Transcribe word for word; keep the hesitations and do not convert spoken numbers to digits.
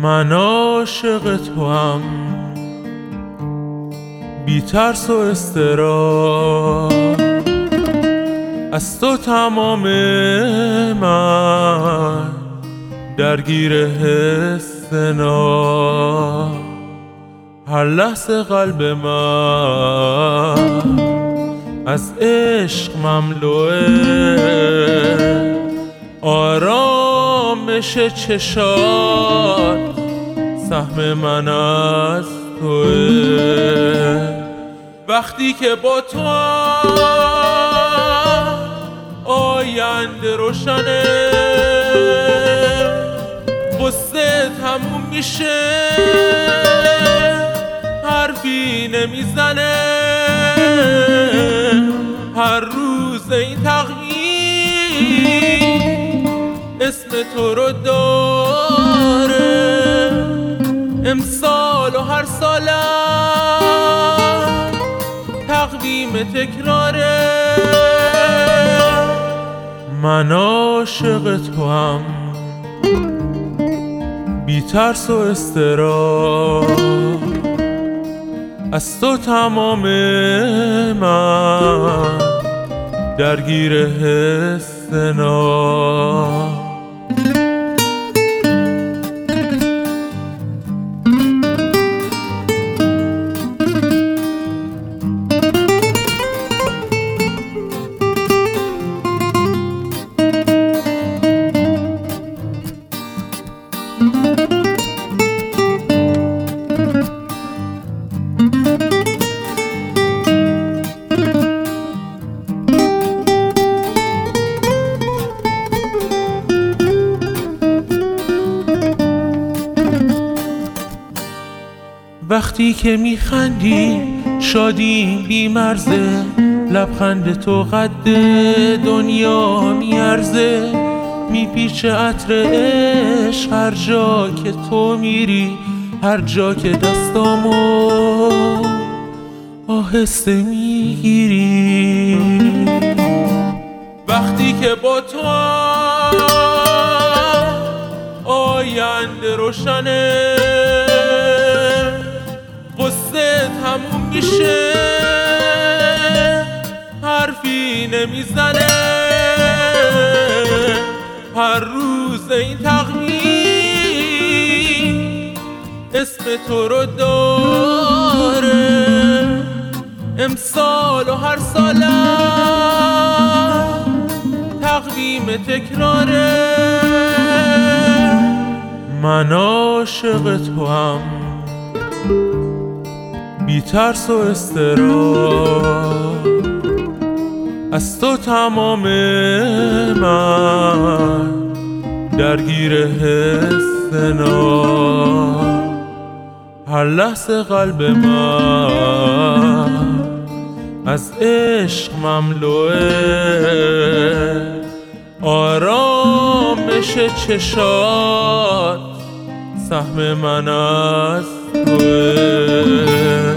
من عاشق توام، بی ترس و اضطراب، از تو تمام من درگیر حس ناب. هر لحظه قلب من از عشق مملوئه، آرامش چشات سهم من از توه. وقتی که با تو آینده روشنه، قصه تموم میشه، حرفی نمیزنه. هر روز این تغییر اسم تو رو داره، امسال و هر سالم تقویم تکراره. من عاشق توام، بی ترس و اضطراب، از تو تمام من درگیر حس ناب. وقتی که میخندی شادی بی مرزه، لبخند تو قد دنیا میارزه. میپیچه عطر عشق هر جا که تو میری، هر جا که دستامو آهسته میگیری. وقتی که با تو آینده روشنه، قصه تموم میشه، حرفی نمیزنه. هر روز این تغییر اسم تو رو داره، امسال و هر سالم تقویم تکراره. من عاشق توام، بی ترس و اضطراب، از تو تمام من درگیر حس ناب. هر لحظه قلب من از عشق مملوئه، آرامش چشات سهم من از توه.